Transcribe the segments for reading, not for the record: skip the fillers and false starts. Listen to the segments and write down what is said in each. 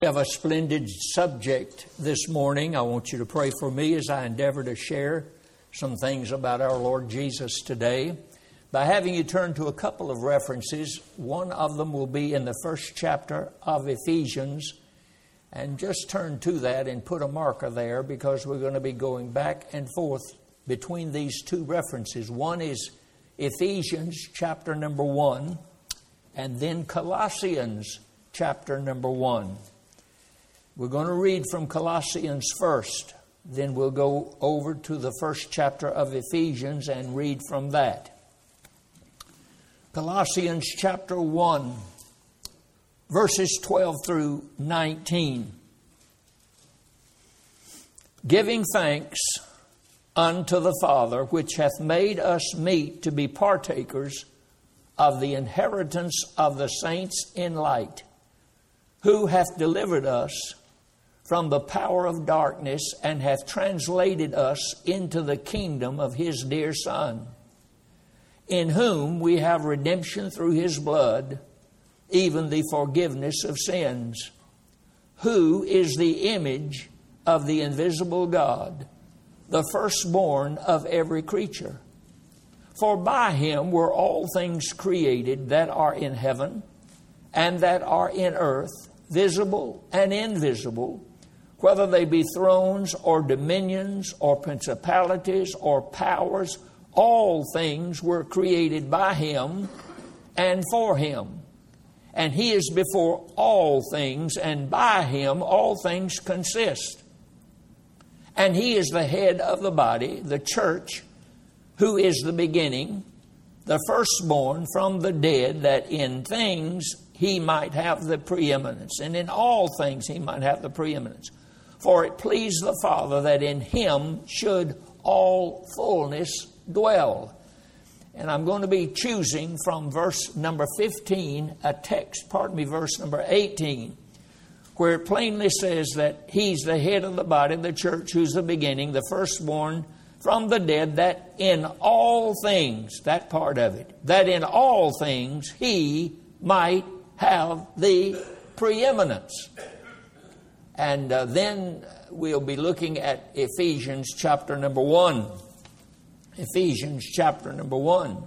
We have a splendid subject this morning. I want you to pray for me as I endeavor to share some things about our Lord Jesus today. By having you turn to a couple of references, one of them will be in the first chapter of Ephesians. And just turn to that and put a marker there because we're going to be going back and forth between these two references. One is Ephesians chapter number 1 and then Colossians chapter number 1. We're going to read from Colossians first. Then we'll go over to the first chapter of Ephesians and read from that. Colossians chapter 1, verses 12 through 19. Giving thanks unto the Father, which hath made us meet to be partakers of the inheritance of the saints in light, who hath delivered us from the power of darkness, and hath translated us into the kingdom of His dear Son, in whom we have redemption through His blood, even the forgiveness of sins, who is the image of the invisible God, the firstborn of every creature. For by Him were all things created that are in heaven and that are in earth, visible and invisible, whether they be thrones or dominions or principalities or powers. All things were created by Him and for Him. And He is before all things, and by Him all things consist. And He is the head of the body, the church, who is the beginning, the firstborn from the dead, that in things He might have the preeminence. And in all things He might have the preeminence. For it pleased the Father that in Him should all fullness dwell. And I'm going to be choosing from verse number 15, verse number 18, where it plainly says that He's the head of the body, the church, who's the beginning, the firstborn from the dead, that in all things, that part of it, that in all things He might have the preeminence. And then we'll be looking at Ephesians chapter number 1. Ephesians chapter number 1,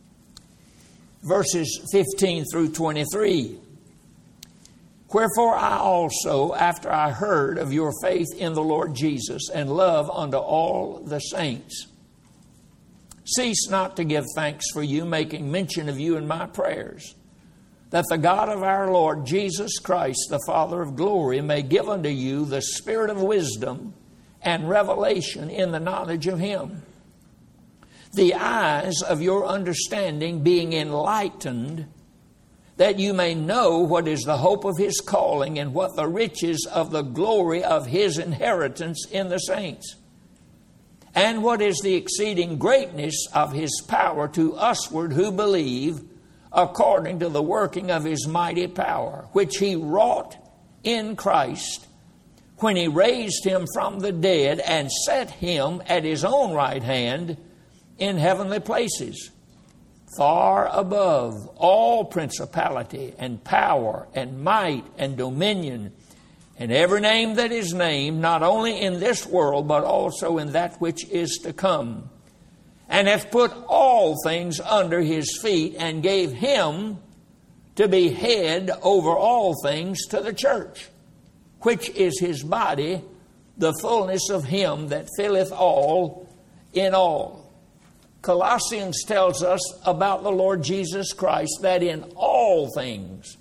verses 15 through 23. Wherefore I also, after I heard of your faith in the Lord Jesus and love unto all the saints, cease not to give thanks for you, making mention of you in my prayers, that the God of our Lord Jesus Christ, the Father of glory, may give unto you the spirit of wisdom and revelation in the knowledge of Him, the eyes of your understanding being enlightened, that you may know what is the hope of His calling, and what the riches of the glory of His inheritance in the saints, and what is the exceeding greatness of His power to usward who believe, according to the working of His mighty power, which He wrought in Christ, when He raised Him from the dead and set Him at His own right hand in heavenly places, far above all principality and power and might and dominion, and every name that is named, not only in this world, but also in that which is to come, and hath put all things under His feet, and gave Him to be head over all things to the church, which is His body, the fullness of Him that filleth all in all. Colossians tells us about the Lord Jesus Christ, that in all things,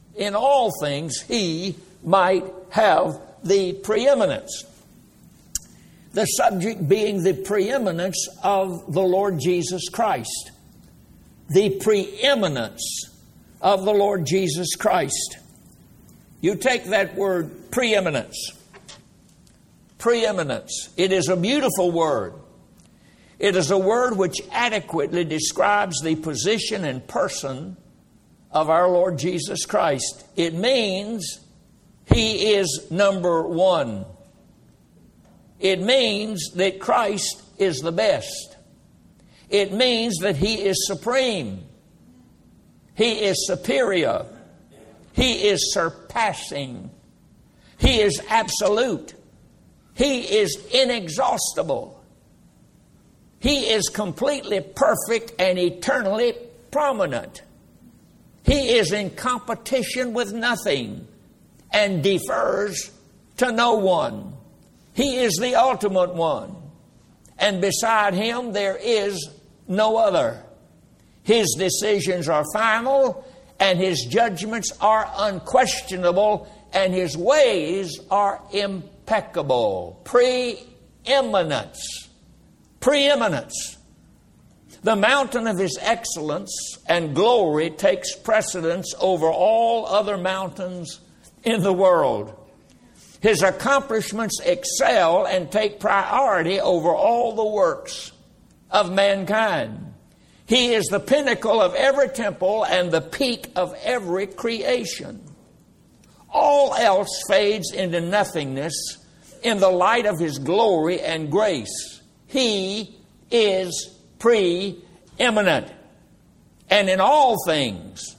He might have the preeminence. The subject being the preeminence of the Lord Jesus Christ. The preeminence of the Lord Jesus Christ. You take that word preeminence. Preeminence. It is a beautiful word. It is a word which adequately describes the position and person of our Lord Jesus Christ. It means He is number one. It means that Christ is the best. It means that He is supreme. He is superior. He is surpassing. He is absolute. He is inexhaustible. He is completely perfect and eternally prominent. He is in competition with nothing and defers to no one. He is the ultimate one. And beside Him there is no other. His decisions are final, and His judgments are unquestionable, and His ways are impeccable. Preeminence. Preeminence. The mountain of His excellence and glory takes precedence over all other mountains in the world. His accomplishments excel and take priority over all the works of mankind. He is the pinnacle of every temple and the peak of every creation. All else fades into nothingness in the light of His glory and grace. He is preeminent. And in all things,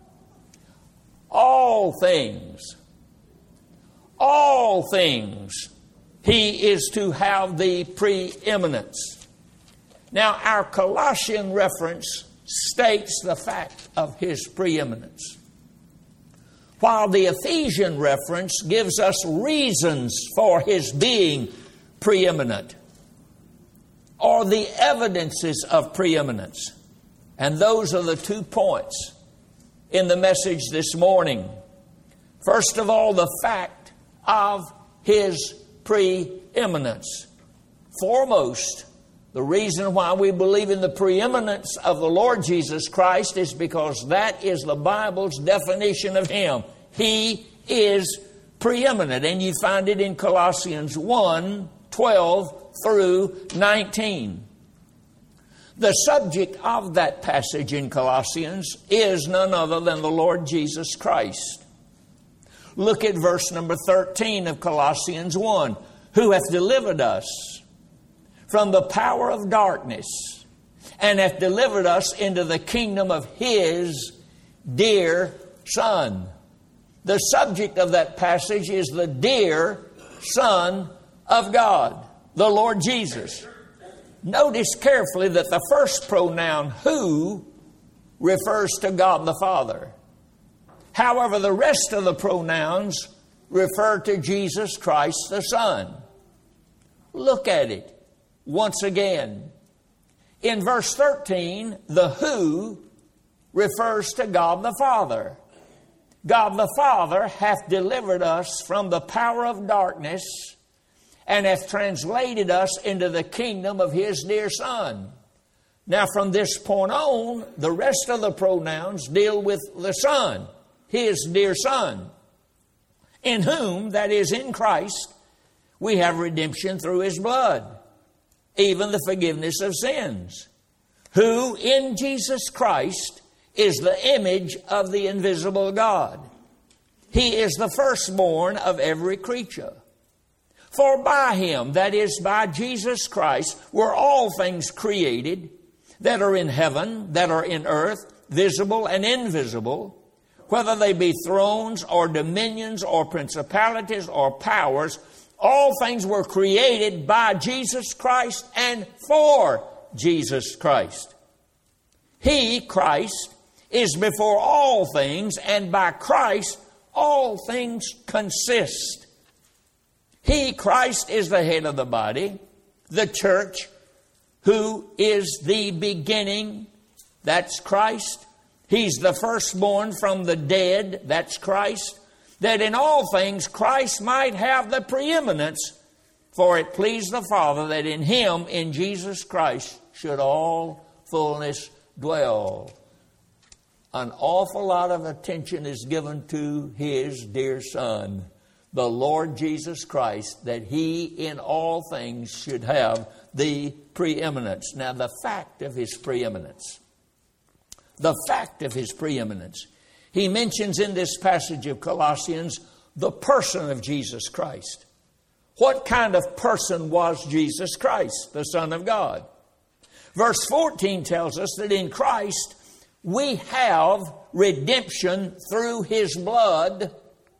He is to have the preeminence. Now, our Colossian reference states the fact of His preeminence, while the Ephesian reference gives us reasons for His being preeminent, or the evidences of preeminence. And those are the 2 points in the message this morning. First of all, the fact of His preeminence. Foremost, the reason why we believe in the preeminence of the Lord Jesus Christ is because that is the Bible's definition of Him. He is preeminent, and you find it in Colossians 1:12 through 19. The subject of that passage in Colossians is none other than the Lord Jesus Christ. Look at verse number 13 of Colossians 1. Who hath delivered us from the power of darkness and hath delivered us into the kingdom of His dear Son. The subject of that passage is the dear Son of God, the Lord Jesus. Notice carefully that the first pronoun, who, refers to God the Father. However, the rest of the pronouns refer to Jesus Christ the Son. Look at it once again. In verse 13, the who refers to God the Father. God the Father hath delivered us from the power of darkness and hath translated us into the kingdom of His dear Son. Now, from this point on, the rest of the pronouns deal with the Son, His dear Son, in whom, that is, in Christ, we have redemption through His blood, even the forgiveness of sins, who in Jesus Christ is the image of the invisible God. He is the firstborn of every creature. For by Him, that is, by Jesus Christ, were all things created that are in heaven, that are in earth, visible and invisible, whether they be thrones or dominions or principalities or powers. All things were created by Jesus Christ and for Jesus Christ. He, Christ, is before all things, and by Christ all things consist. He, Christ, is the head of the body, the church, who is the beginning. That's Christ. He's the firstborn from the dead. That's Christ. That in all things Christ might have the preeminence, for it pleased the Father that in Him, in Jesus Christ, should all fullness dwell. An awful lot of attention is given to His dear Son, the Lord Jesus Christ, that He in all things should have the preeminence. Now, the fact of His preeminence. The fact of His preeminence. He mentions in this passage of Colossians the person of Jesus Christ. What kind of person was Jesus Christ, the Son of God? Verse 14 tells us that in Christ we have redemption through His blood,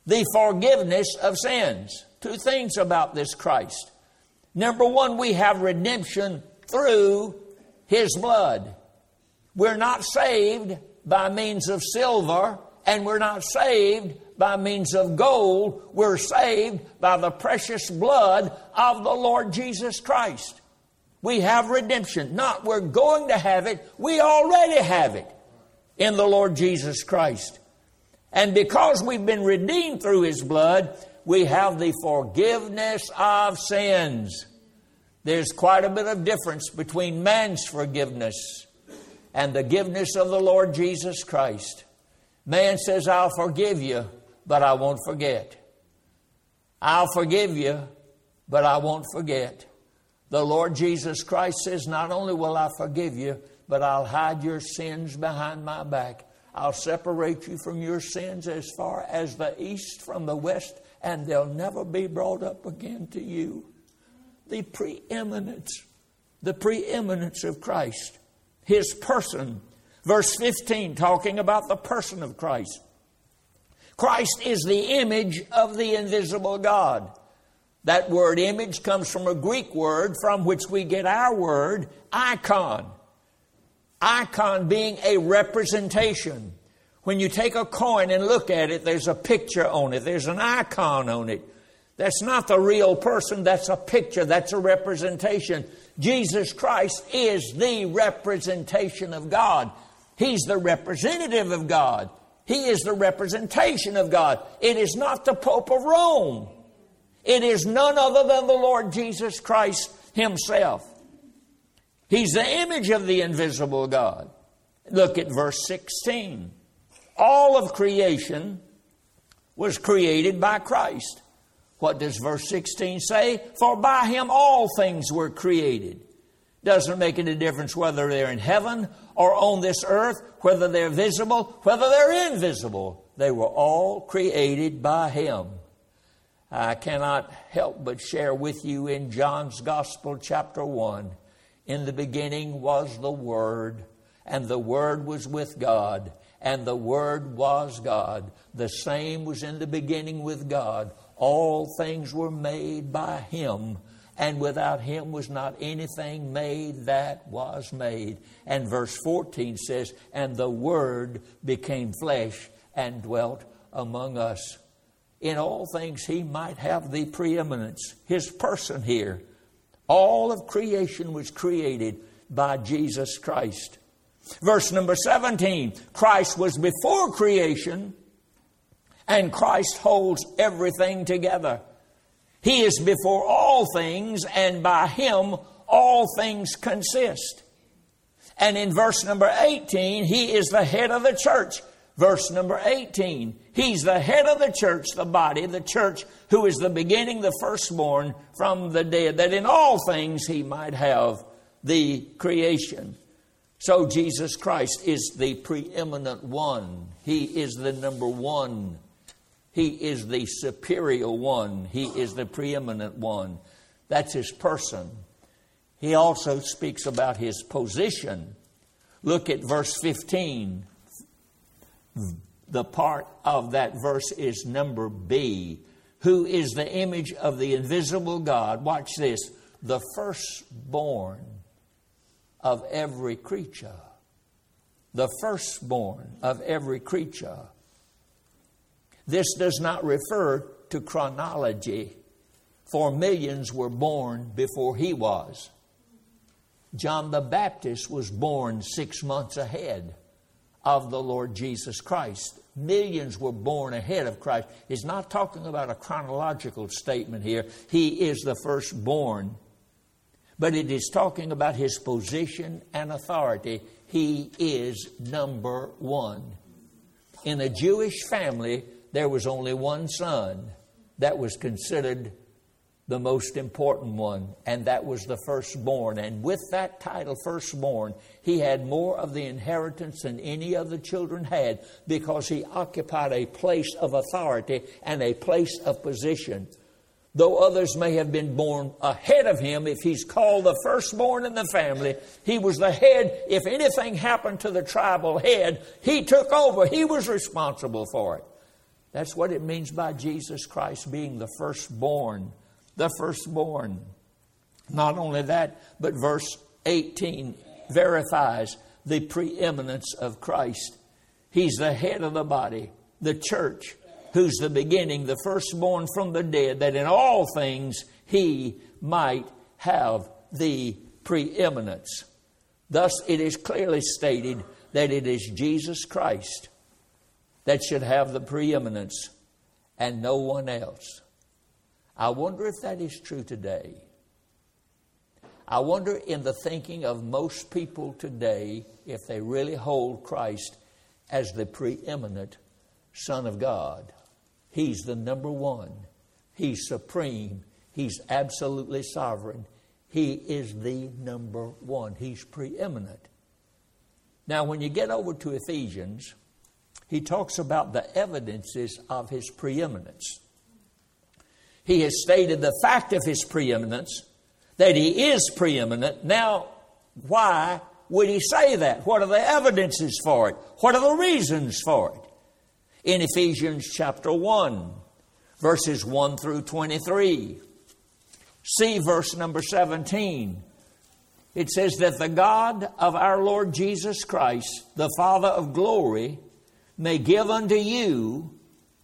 the forgiveness of sins. Two things about this Christ. Number one, we have redemption through His blood. We're not saved by means of silver, and we're not saved by means of gold. We're saved by the precious blood of the Lord Jesus Christ. We have redemption. Not we're going to have it. We already have it in the Lord Jesus Christ. And because we've been redeemed through His blood, we have the forgiveness of sins. There's quite a bit of difference between man's forgiveness and the forgiveness of the Lord Jesus Christ. Man says, I'll forgive you, but I won't forget. I'll forgive you, but I won't forget. The Lord Jesus Christ says, not only will I forgive you, but I'll hide your sins behind my back. I'll separate you from your sins as far as the east from the west, and they'll never be brought up again to you. The preeminence of Christ, His person. Verse 15, talking about the person of Christ. Christ is the image of the invisible God. That word image comes from a Greek word from which we get our word icon. Icon being a representation. When you take a coin and look at it, there's a picture on it. There's an icon on it. That's not the real person. That's a picture. That's a representation. Jesus Christ is the representation of God. He's the representative of God. He is the representation of God. It is not the Pope of Rome. It is none other than the Lord Jesus Christ Himself. He's the image of the invisible God. Look at verse 16. All of creation was created by Christ. What does verse 16 say? For by Him all things were created. Doesn't make any difference whether they're in heaven or on this earth, whether they're visible, whether they're invisible. They were all created by Him. I cannot help but share with you in John's Gospel, chapter 1. In the beginning was the Word, and the Word was with God, and the Word was God. The same was in the beginning with God. All things were made by Him, and without Him was not anything made that was made. And verse 14 says, and the Word became flesh and dwelt among us. In all things He might have the preeminence. His person here. All of creation was created by Jesus Christ. Verse number 17. Christ was before creation, and Christ holds everything together. He is before all things, and by Him all things consist. And in verse number 18, He is the head of the church. Verse number 18, He's the head of the church, the body, the church, who is the beginning, the firstborn from the dead, that in all things He might have the creation. So Jesus Christ is the preeminent one. He is the number one. He is the superior one. He is the preeminent one. That's His person. He also speaks about His position. Look at verse 15. The part of that verse is number B. Who is the image of the invisible God. Watch this. The firstborn of every creature. The firstborn of every creature. This does not refer to chronology, for millions were born before He was. John the Baptist was born 6 months ahead of the Lord Jesus Christ. Millions were born ahead of Christ. He's not talking about a chronological statement here. He is the firstborn. But it is talking about His position and authority. He is number one. In a Jewish family, there was only one son that was considered the most important one, and that was the firstborn. And with that title, firstborn, he had more of the inheritance than any other children had, because he occupied a place of authority and a place of position. Though others may have been born ahead of him, if he's called the firstborn in the family, he was the head. If anything happened to the tribal head, he took over. He was responsible for it. That's what it means by Jesus Christ being the firstborn. The firstborn. Not only that, but verse 18 verifies the preeminence of Christ. He's the head of the body, the church, who's the beginning, the firstborn from the dead, that in all things He might have the preeminence. Thus it is clearly stated that it is Jesus Christ that should have the preeminence and no one else. I wonder if that is true today. I wonder in the thinking of most people today if they really hold Christ as the preeminent Son of God. He's the number one. He's supreme. He's absolutely sovereign. He is the number one. He's preeminent. Now, when you get over to Ephesians, he talks about the evidences of His preeminence. He has stated the fact of His preeminence, that He is preeminent. Now, why would He say that? What are the evidences for it? What are the reasons for it? In Ephesians chapter 1, verses 1 through 23. See verse number 17. It says that the God of our Lord Jesus Christ, the Father of glory, may give unto you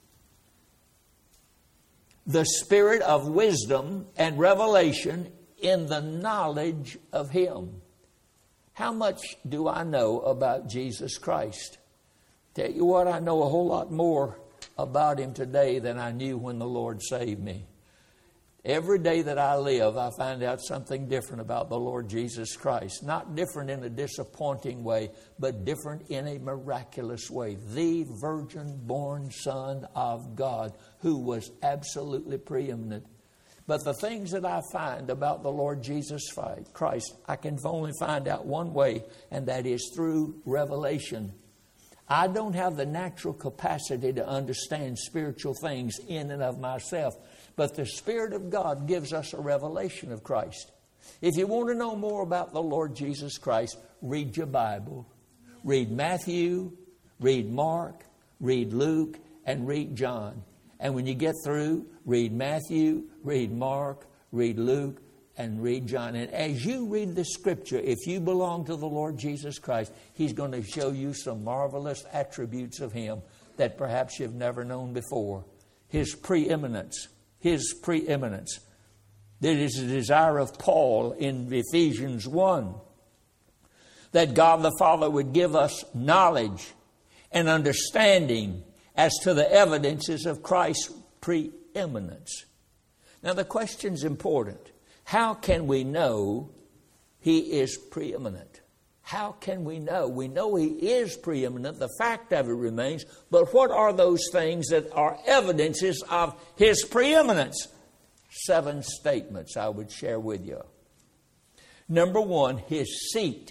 the spirit of wisdom and revelation in the knowledge of Him. How much do I know about Jesus Christ? Tell you what, I know a whole lot more about Him today than I knew when the Lord saved me. Every day that I live, I find out something different about the Lord Jesus Christ. Not different in a disappointing way, but different in a miraculous way. The virgin-born Son of God, who was absolutely preeminent. But the things that I find about the Lord Jesus Christ, I can only find out one way, and that is through revelation. I don't have the natural capacity to understand spiritual things in and of myself. But the Spirit of God gives us a revelation of Christ. If you want to know more about the Lord Jesus Christ, read your Bible. Read Matthew, read Mark, read Luke, and read John. And when you get through, read Matthew, read Mark, read Luke, and read John. And as you read the Scripture, if you belong to the Lord Jesus Christ, He's going to show you some marvelous attributes of Him that perhaps you've never known before. His preeminence. His preeminence. That is the desire of Paul in Ephesians 1. That God the Father would give us knowledge and understanding as to the evidences of Christ's preeminence. Now the question's important. How can we know He is preeminent? How can we know? We know He is preeminent. The fact of it remains. But what are those things that are evidences of His preeminence? 7 statements I would share with you. Number 1, His seat.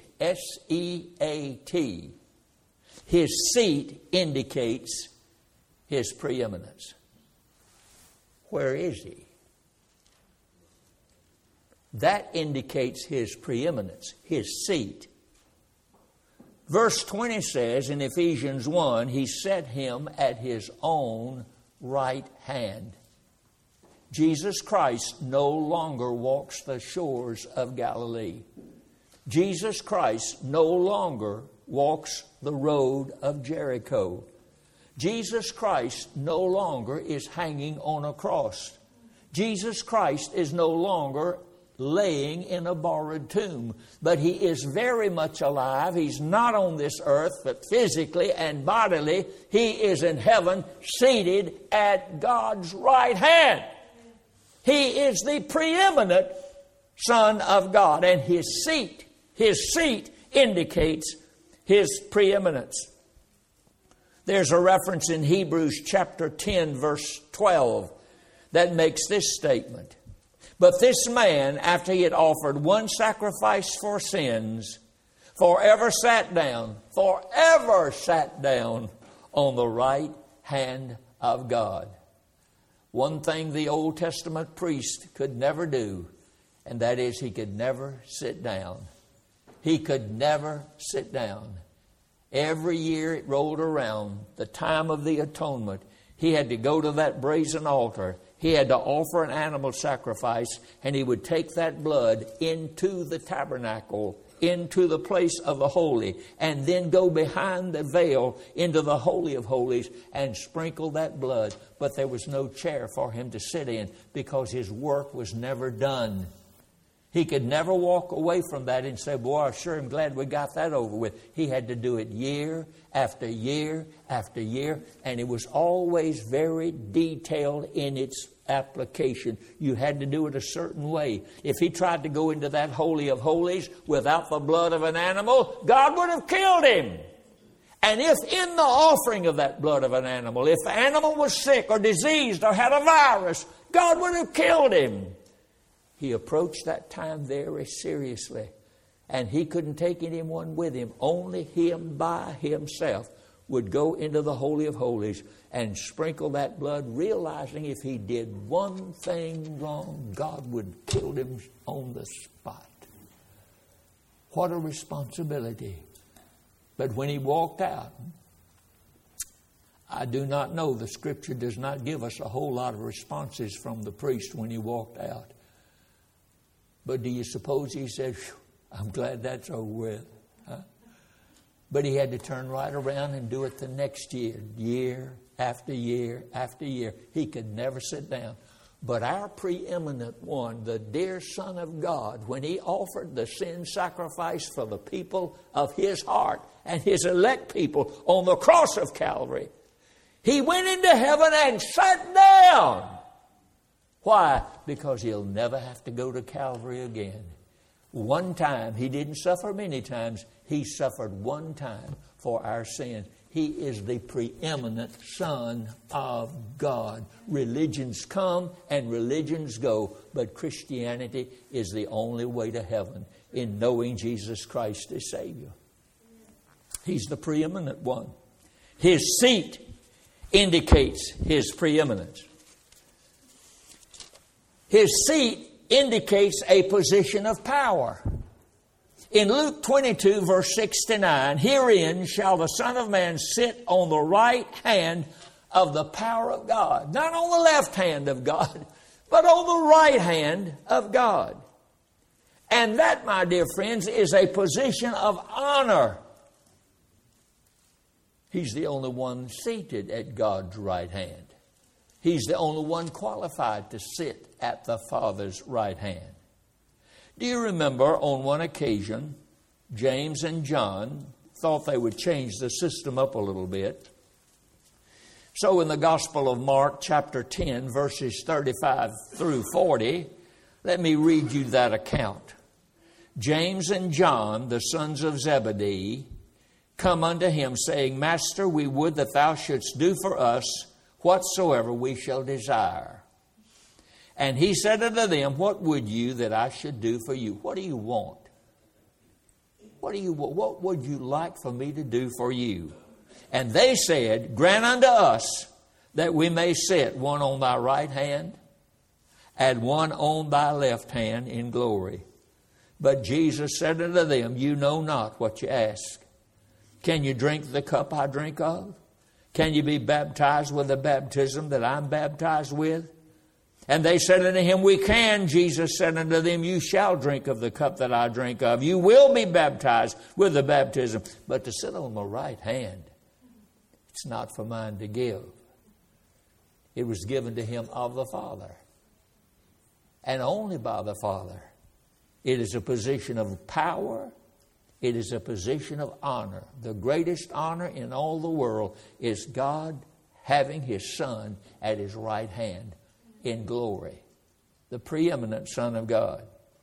S-E-A-T. His seat indicates His preeminence. Where is He? That indicates His preeminence, His seat. Verse 20 says in Ephesians 1, He set Him at His own right hand. Jesus Christ no longer walks the shores of Galilee. Jesus Christ no longer walks the road of Jericho. Jesus Christ no longer is hanging on a cross. Jesus Christ is no longer laying in a borrowed tomb. But He is very much alive. He's not on this earth, but physically and bodily, He is in heaven, seated at God's right hand. He is the preeminent Son of God, and His seat indicates His preeminence. There's a reference in Hebrews chapter 10, verse 12, that makes this statement. But this man, after he had offered one sacrifice for sins, forever sat down on the right hand of God. One thing the Old Testament priest could never do, and that is he could never sit down. He could never sit down. Every year it rolled around, the time of the atonement, He had to go to that brazen altar. He had to offer an animal sacrifice, and he would take that blood into the tabernacle, into the place of the holy, and then go behind the veil into the Holy of Holies and sprinkle that blood. But there was no chair for him to sit in because his work was never done. He could never walk away from that and say, boy, I sure am glad we got that over with. He had to do it year after year after year, and it was always very detailed in its application. You had to do it a certain way. If he tried to go into that Holy of Holies without the blood of an animal, God would have killed him. And if in the offering of that blood of an animal, if the animal was sick or diseased or had a virus, God would have killed him. He approached that time very seriously. And he couldn't take anyone with him. Only him by himself would go into the Holy of Holies and sprinkle that blood, realizing if he did one thing wrong, God would kill him on the spot. What a responsibility. But when he walked out, I do not know, the Scripture does not give us a whole lot of responses from the priest when he walked out. But do you suppose he said, I'm glad that's over with? Huh? But he had to turn right around and do it the next year, year after year after year. He could never sit down. But our preeminent one, the dear Son of God, when he offered the sin sacrifice for the people of his heart and his elect people on the cross of Calvary, he went into heaven and sat down. Why? Because he'll never have to go to Calvary again. One time, he didn't suffer many times. He suffered one time for our sin. He is the preeminent Son of God. Religions come and religions go, but Christianity is the only way to heaven in knowing Jesus Christ as Savior. He's the preeminent one. His seat indicates his preeminence. His seat indicates a position of power. In Luke 22, verse 69, herein shall the Son of Man sit on the right hand of the power of God. Not on the left hand of God, but on the right hand of God. And that, my dear friends, is a position of honor. He's the only one seated at God's right hand. He's the only one qualified to sit at the Father's right hand. Do you remember on one occasion, James and John thought they would change the system up a little bit. So in the Gospel of Mark, chapter 10, verses 35 through 40, let me read you that account. James and John, the sons of Zebedee, come unto him, saying, Master, we would that thou shouldst do for us whatsoever we shall desire. And he said unto them, What would you that I should do for you? What do you want? What would you like for me to do for you? And they said, Grant unto us that we may sit one on thy right hand and one on thy left hand in glory. But Jesus said unto them, You know not what you ask. Can you drink the cup I drink of? Can you be baptized with the baptism that I'm baptized with? And they said unto him, We can. Jesus said unto them, You shall drink of the cup that I drink of. You will be baptized with the baptism. But to sit on the right hand, it's not for mine to give. It was given to him of the Father. And only by the Father. It is a position of power. It is a position of honor. The greatest honor in all the world is God having his Son at his right hand in glory. The preeminent Son of God.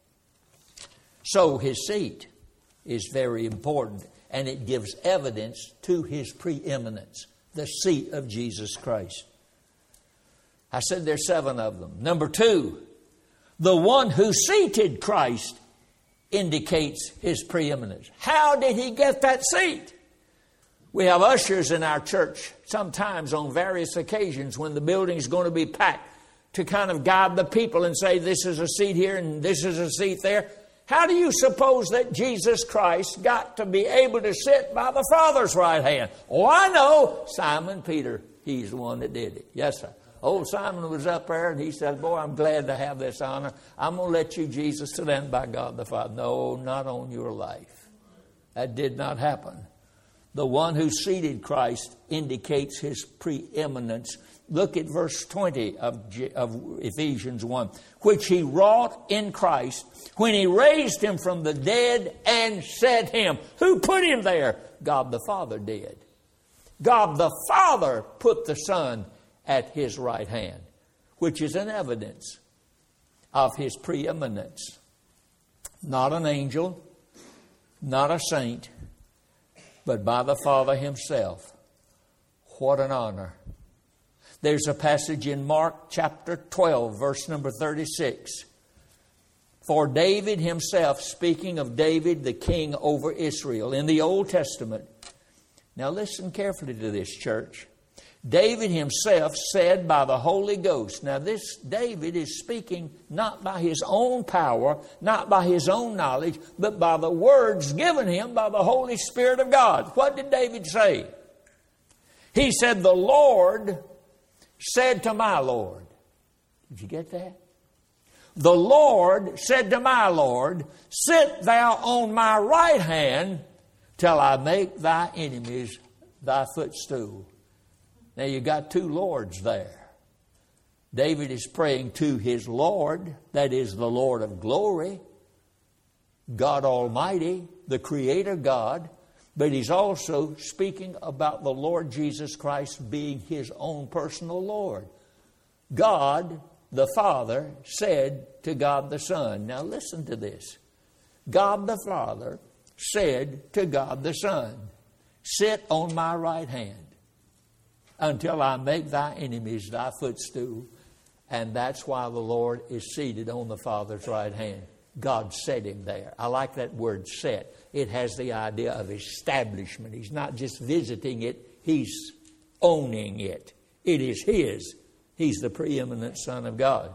So his seat is very important, and it gives evidence to his preeminence. The seat of Jesus Christ. I said there's 7 of them. Number 2, the one who seated Christ indicates his preeminence. How did he get that seat? We have ushers in our church sometimes on various occasions when the building's going to be packed to kind of guide the people and say this is a seat here and this is a seat there. How do you suppose that Jesus Christ got to be able to sit by the Father's right hand? Oh, I know. Simon Peter He's the one that did it. Yes, sir. Old Simon was up there and he said, boy, I'm glad to have this honor. I'm going to let you, Jesus, sit down by God the Father. No, not on your life. That did not happen. The one who seated Christ indicates his preeminence. Look at verse 20 of Ephesians 1. Which he wrought in Christ when he raised him from the dead and set him. Who put him there? God the Father did. God the Father put the Son at his right hand, which is an evidence of his preeminence. Not an angel, not a saint, but by the Father himself. What an honor. There's a passage in Mark chapter 12, verse number 36. For David himself, speaking of David, the king over Israel in the Old Testament. Now listen carefully to this, church. David himself said by the Holy Ghost. Now this David is speaking not by his own power, not by his own knowledge, but by the words given him by the Holy Spirit of God. What did David say? He said, the Lord said to my Lord. Did you get that? The Lord said to my Lord, sit thou on my right hand till I make thy enemies thy footstool. Now you got two Lords there. David is praying to his Lord, that is the Lord of glory, God Almighty, the Creator God, but he's also speaking about the Lord Jesus Christ being his own personal Lord. God, the Father, said to God the Son. Now listen to this. God the Father said to God the Son, sit on my right hand until I make thy enemies thy footstool. And that's why the Lord is seated on the Father's right hand. God set him there. I like that word set. It has the idea of establishment. He's not just visiting it, he's owning it. It is his. He's the preeminent Son of God.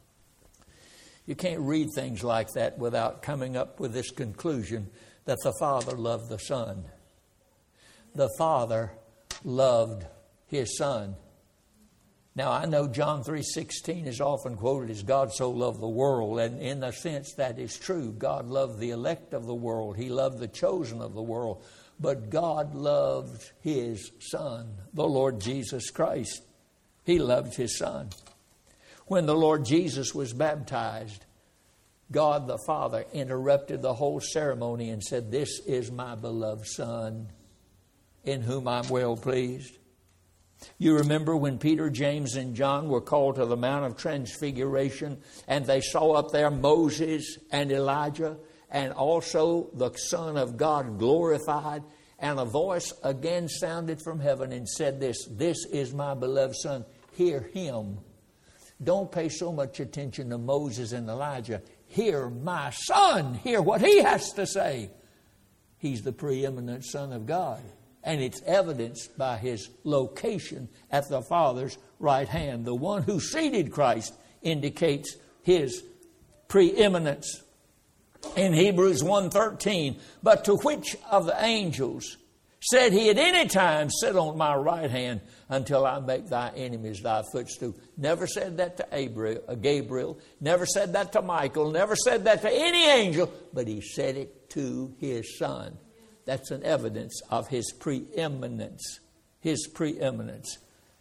You can't read things like that without coming up with this conclusion that the Father loved the Son. The Father loved his Son. Now, I know John 3:16 is often quoted as God so loved the world, and in a sense that is true. God loved the elect of the world. He loved the chosen of the world. But God loved his Son, the Lord Jesus Christ. He loved his Son. When the Lord Jesus was baptized, God the Father interrupted the whole ceremony and said, this is my beloved Son, in whom I'm well pleased. You remember when Peter, James, and John were called to the Mount of Transfiguration, and they saw up there Moses and Elijah, and also the Son of God glorified, and a voice again sounded from heaven and said this is my beloved Son, hear him. Don't pay so much attention to Moses and Elijah. Hear my Son. Hear what he has to say. He's the preeminent Son of God. And it's evidenced by his location at the Father's right hand. The one who seated Christ indicates his preeminence. In Hebrews 1:13, but to which of the angels said he at any time, sit on my right hand until I make thy enemies thy footstool? Never said that to Gabriel. Never said that to Michael. Never said that to any angel. But he said it to his Son. That's an evidence of his preeminence. His preeminence.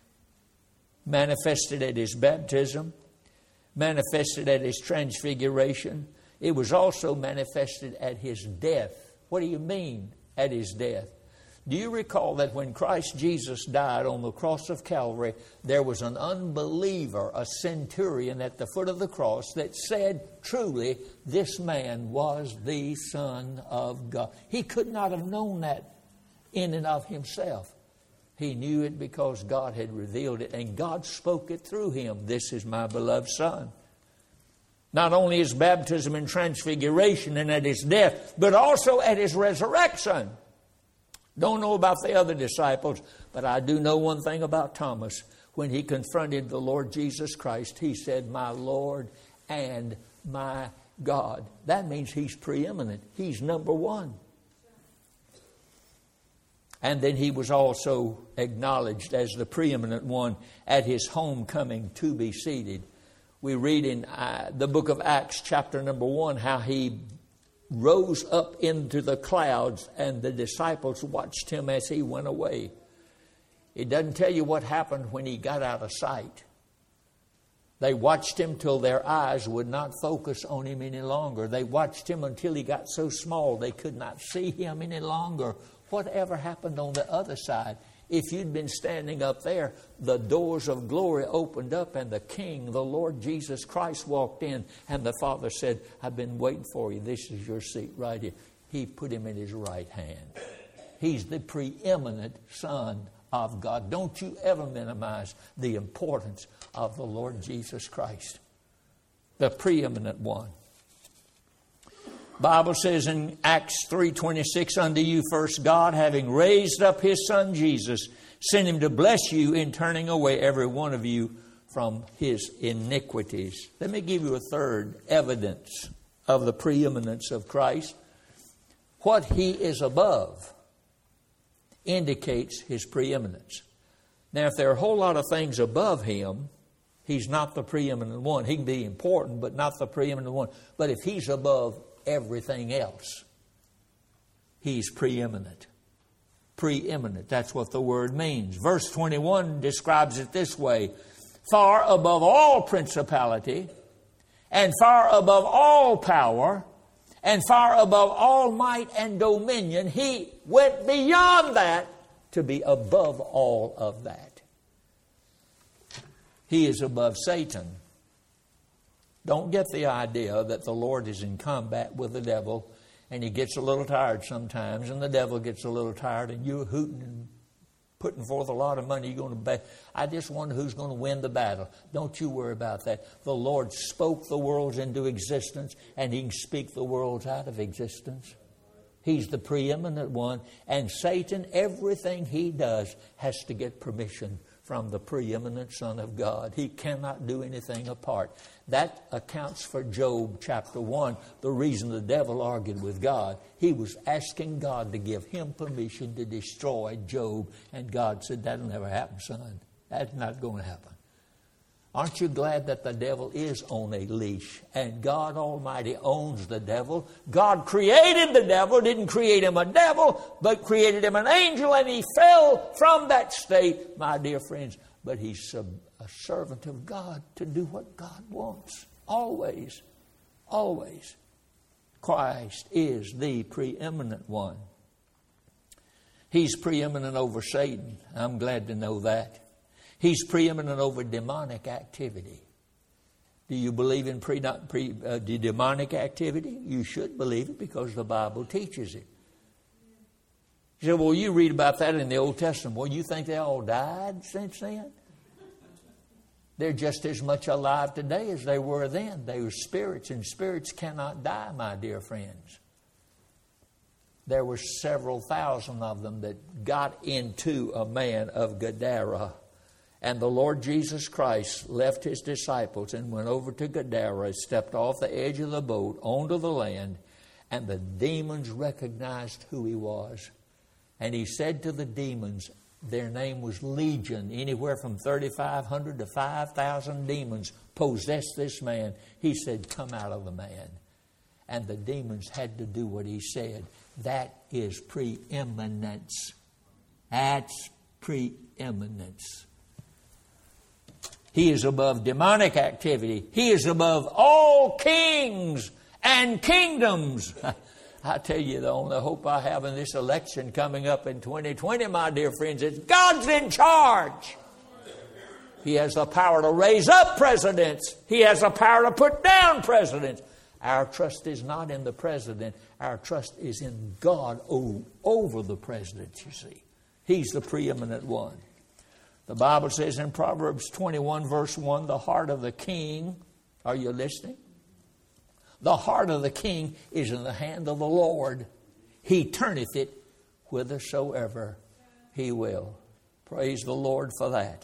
Manifested at his baptism. Manifested at his transfiguration. It was also manifested at his death. What do you mean at his death? Do you recall that when Christ Jesus died on the cross of Calvary, there was an unbeliever, a centurion at the foot of the cross that said, truly, this man was the Son of God. He could not have known that in and of himself. He knew it because God had revealed it, and God spoke it through him. This is my beloved Son. Not only his baptism and transfiguration and at his death, but also at his resurrection. Don't know about the other disciples, but I do know one thing about Thomas. When he confronted the Lord Jesus Christ, he said, my Lord and my God. That means he's preeminent. He's number one. And then he was also acknowledged as the preeminent one at his homecoming to be seated. We read in the book of Acts, chapter number 1, how he rose up into the clouds and the disciples watched him as he went away. It doesn't tell you what happened when he got out of sight. They watched him till their eyes would not focus on him any longer. They watched him until he got so small they could not see him any longer. Whatever happened on the other side? If you'd been standing up there, the doors of glory opened up and the King, the Lord Jesus Christ, walked in. And the Father said, I've been waiting for you. This is your seat right here. He put him in his right hand. He's the preeminent Son of God. Don't you ever minimize the importance of the Lord Jesus Christ, the preeminent one. Bible says in Acts 3:26, unto you first God, having raised up his Son Jesus, sent him to bless you in turning away every one of you from his iniquities. Let me give you a third evidence of the preeminence of Christ. What he is above indicates his preeminence. Now, if there are a whole lot of things above him, he's not the preeminent one. He can be important, but not the preeminent one. But if he's above everything else, he's preeminent. Preeminent, that's what the word means. Verse 21 describes it this way: far above all principality, and far above all power, and far above all might and dominion. He went beyond that to be above all of that. He is above Satan. Don't get the idea that the Lord is in combat with the devil and he gets a little tired sometimes and the devil gets a little tired and you're hooting and putting forth a lot of money. You're going to bet. I just wonder who's going to win the battle. Don't you worry about that. The Lord spoke the worlds into existence and he can speak the worlds out of existence. He's the preeminent one. And Satan, everything he does has to get permission from the preeminent Son of God. He cannot do anything apart. That accounts for Job chapter 1, the reason the devil argued with God. He was asking God to give him permission to destroy Job. And God said, that'll never happen, son. That's not going to happen. Aren't you glad that the devil is on a leash and God Almighty owns the devil? God created the devil, didn't create him a devil, but created him an angel, and he fell from that state, my dear friends. But he's a servant of God to do what God wants. Always, always. Christ is the preeminent one. He's preeminent over Satan. I'm glad to know that. He's preeminent over demonic activity. Do you believe in demonic activity? You should believe it because the Bible teaches it. You say, well, you read about that in the Old Testament. Well, you think they all died since then? They're just as much alive today as they were then. They were spirits, and spirits cannot die, my dear friends. There were several thousand of them that got into a man of Gadara. And the Lord Jesus Christ left his disciples and went over to Gadara, stepped off the edge of the boat onto the land, and the demons recognized who he was. And he said to the demons, their name was Legion, anywhere from 3,500 to 5,000 demons possessed this man. He said, come out of the man. And the demons had to do what he said. That is preeminence. That's preeminence. He is above demonic activity. He is above all kings and kingdoms. I tell you, the only hope I have in this election coming up in 2020, my dear friends, is God's in charge. He has the power to raise up presidents. He has the power to put down presidents. Our trust is not in the president. Our trust is in God over the president, you see. He's the preeminent one. The Bible says in Proverbs 21, verse 1, the heart of the king, are you listening? The heart of the king is in the hand of the Lord. He turneth it whithersoever he will. Praise the Lord for that.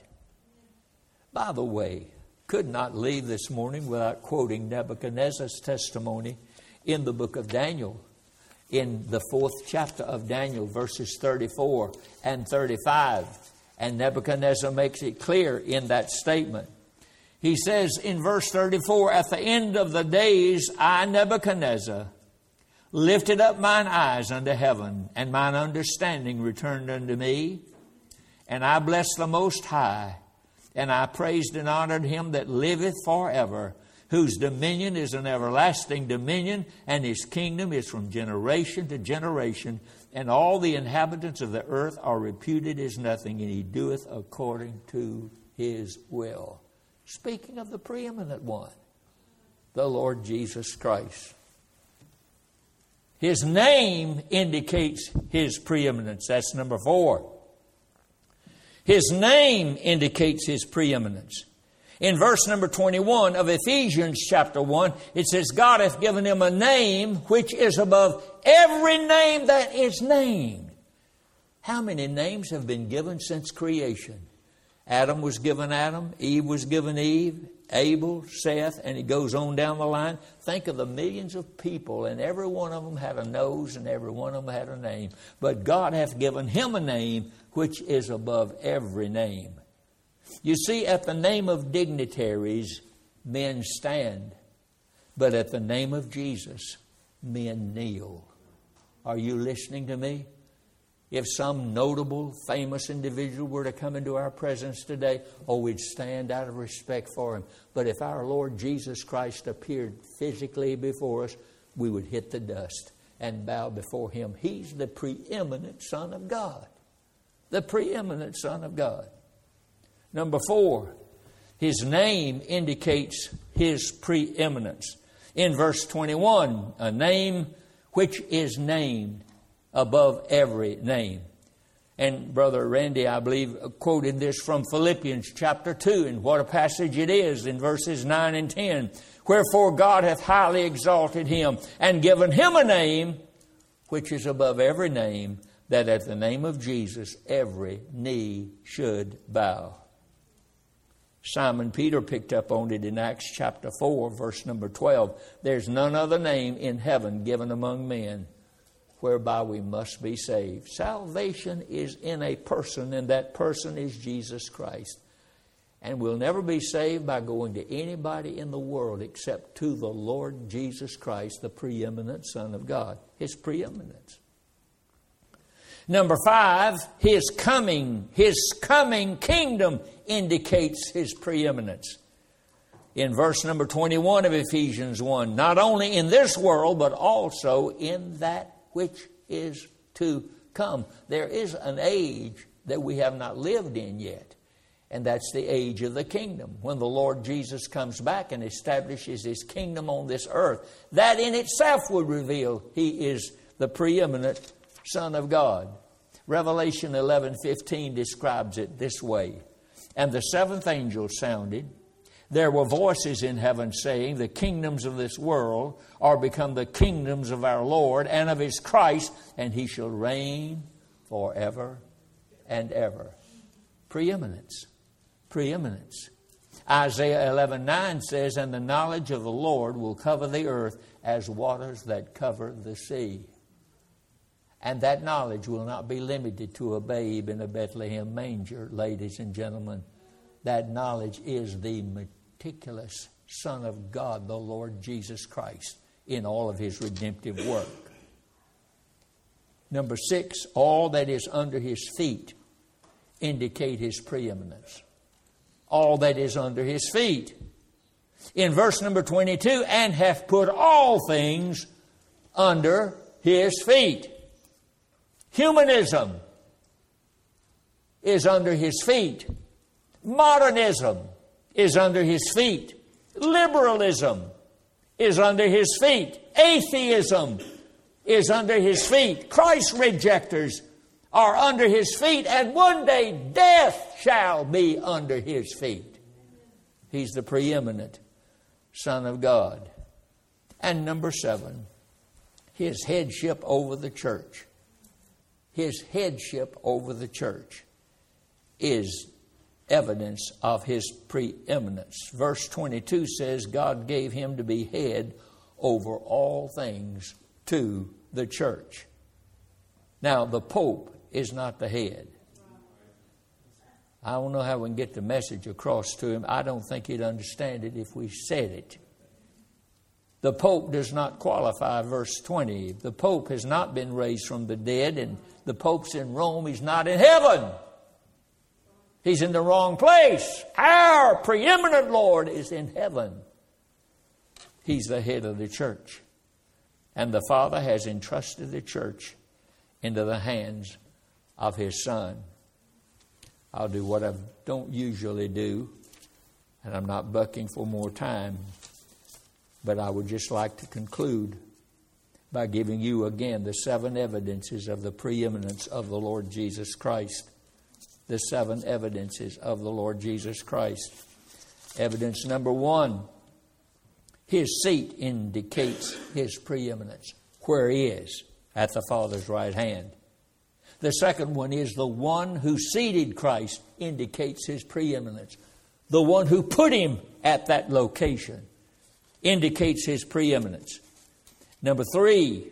By the way, could not leave this morning without quoting Nebuchadnezzar's testimony in the book of Daniel. in the 4th chapter of Daniel, verses 34 and 35. And Nebuchadnezzar makes it clear in that statement. He says in verse 34, "At the end of the days, I, Nebuchadnezzar, lifted up mine eyes unto heaven, and mine understanding returned unto me. And I blessed the Most High, and I praised and honored Him that liveth forever, whose dominion is an everlasting dominion, and His kingdom is from generation to generation. And all the inhabitants of the earth are reputed as nothing, and He doeth according to His will." Speaking of the preeminent one, the Lord Jesus Christ. His name indicates His preeminence. That's number 4. His name indicates His preeminence. In verse number 21 of Ephesians chapter 1, it says, "God hath given Him a name which is above every name that is named." How many names have been given since creation? Adam was given Adam, Eve was given Eve, Abel, Seth, and it goes on down the line. Think of the millions of people, and every one of them had a nose, and every one of them had a name. But God hath given Him a name which is above every name. You see, at the name of dignitaries, men stand. But at the name of Jesus, men kneel. Are you listening to me? If some notable, famous individual were to come into our presence today, we'd stand out of respect for him. But if our Lord Jesus Christ appeared physically before us, we would hit the dust and bow before Him. He's the preeminent Son of God. The preeminent Son of God. Number 4, His name indicates His preeminence. In verse 21, a name which is named above every name. And Brother Randy, I believe, quoted this from Philippians chapter 2, and what a passage it is in verses 9 and 10. "Wherefore God hath highly exalted Him, and given Him a name which is above every name, that at the name of Jesus every knee should bow." Simon Peter picked up on it in Acts chapter 4, verse number 12. "There's none other name in heaven given among men whereby we must be saved." Salvation is in a person, and that person is Jesus Christ. And we'll never be saved by going to anybody in the world except to the Lord Jesus Christ, the preeminent Son of God. His preeminence. Number 5, His coming kingdom indicates His preeminence. In verse number 21 of Ephesians 1, "Not only in this world, but also in that which is to come." There is an age that we have not lived in yet, and that's the age of the kingdom. When the Lord Jesus comes back and establishes His kingdom on this earth, that in itself would reveal He is the preeminent Son of God. Revelation 11:15 describes it this way. "And the 7th angel sounded. There were voices in heaven saying, The kingdoms of this world are become the kingdoms of our Lord and of His Christ, and He shall reign forever and ever." Preeminence. Preeminence. Isaiah 11:9 says, "And the knowledge of the Lord will cover the earth as waters that cover the sea." And that knowledge will not be limited to a babe in a Bethlehem manger, ladies and gentlemen. That knowledge is the meticulous Son of God, the Lord Jesus Christ, in all of His redemptive work. Number 6, all that is under His feet indicate His preeminence. All that is under His feet. In verse number 22, "And hath put all things under His feet." Humanism is under His feet. Modernism is under His feet. Liberalism is under His feet. Atheism is under His feet. Christ rejectors are under His feet, and one day death shall be under His feet. He's the preeminent Son of God. And number 7, His headship over the church. His headship over the church is evidence of His preeminence. Verse 22 says, "God gave Him to be head over all things to the church. Now, the Pope is not the head. I don't know how we can get the message across to him. I don't think he'd understand it if we said it. The Pope does not qualify, verse 20. The Pope has not been raised from the dead, and the Pope's in Rome. He's not in heaven. He's in the wrong place. Our preeminent Lord is in heaven. He's the head of the church. And the Father has entrusted the church into the hands of His Son. I'll do what I don't usually do, and I'm not bucking for more time, but I would just like to conclude by giving you again the 7 evidences of the preeminence of the Lord Jesus Christ. The 7 evidences of the Lord Jesus Christ. Evidence number 1, His seat indicates His preeminence, where He is, at the Father's right hand. The second one is the one who seated Christ indicates His preeminence. The one who put Him at that location indicates His preeminence. Number 3,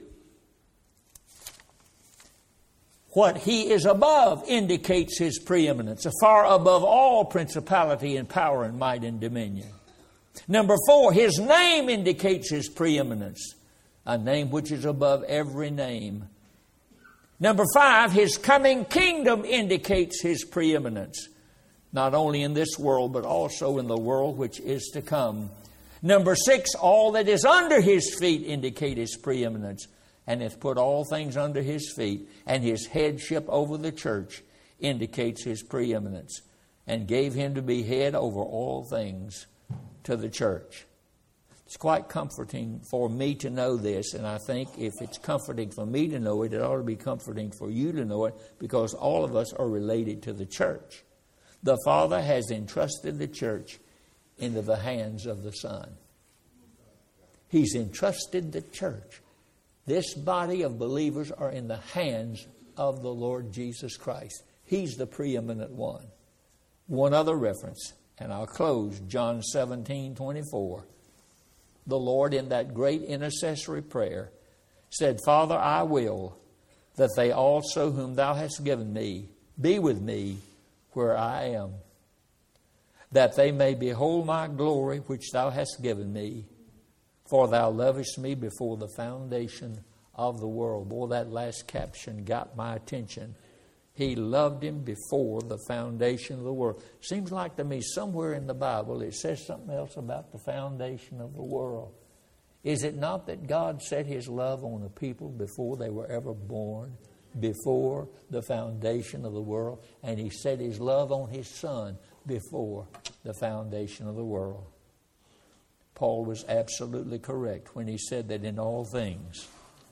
what He is above indicates His preeminence, far above all principality and power and might and dominion. Number 4, His name indicates His preeminence, a name which is above every name. Number 5, His coming kingdom indicates His preeminence, not only in this world, but also in the world which is to come. Number 6, all that is under His feet indicate His preeminence, and hath put all things under His feet, and His headship over the church indicates His preeminence, and gave Him to be head over all things to the church. It's quite comforting for me to know this, and I think if it's comforting for me to know it, it ought to be comforting for you to know it, because all of us are related to the church. The Father has entrusted the church into the hands of the Son. He's entrusted the church. This body of believers are in the hands of the Lord Jesus Christ. He's the preeminent one. One other reference, and I'll close, John 17:24. The Lord, in that great intercessory prayer, said, Father, I will that they also whom Thou hast given me be with me where I am, that they may behold my glory which Thou hast given me, for Thou lovest me before the foundation of the world. Boy, that last caption got my attention. He loved Him before the foundation of the world. Seems like to me somewhere in the Bible it says something else about the foundation of the world. Is it not that God set His love on the people before they were ever born, before the foundation of the world? And He set His love on His Son before the foundation of the world. Paul was absolutely correct when he said that in all things,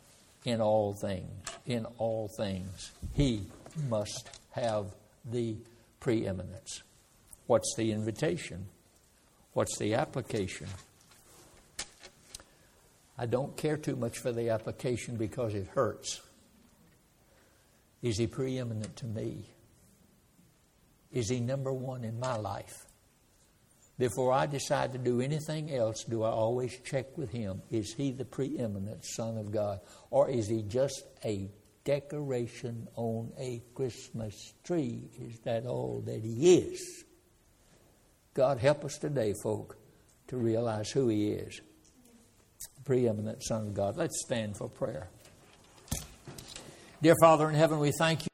He must have the preeminence. What's the invitation? What's the application? I don't care too much for the application because it hurts. Is He preeminent to me? Is He number one in my life? Before I decide to do anything else, do I always check with Him? Is He the preeminent Son of God? Or is He just a decoration on a Christmas tree? Is that all that He is? God help us today, folk, to realize who He is. The preeminent Son of God. Let's stand for prayer. Dear Father in heaven, we thank You.